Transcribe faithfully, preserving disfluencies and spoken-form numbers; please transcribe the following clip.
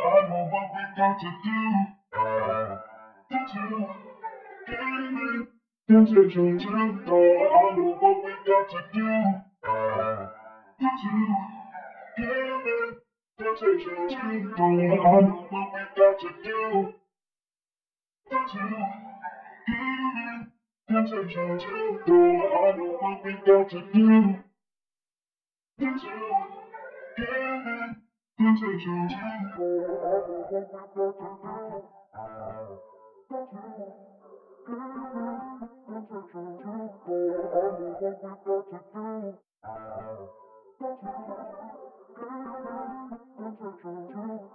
I know what we got to do. To do. Temptation to go. I know what we got to do. To do. Temptation to go. I know what we got to do. To do. Temptation to go. I know what we got to do. To do. Temptation to go. I know what we got to do.